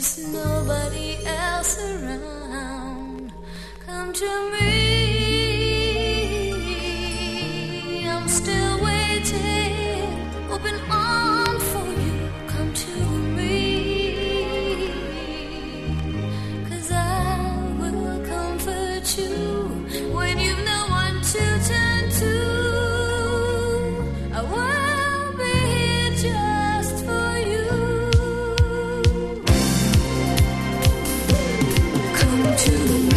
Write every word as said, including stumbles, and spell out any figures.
there's nobody else around. Come to me, I'm still waiting, open arms for you. Come to me, 'cause I will comfort you when you've no one to turn to. I will be here just for you. Come to me.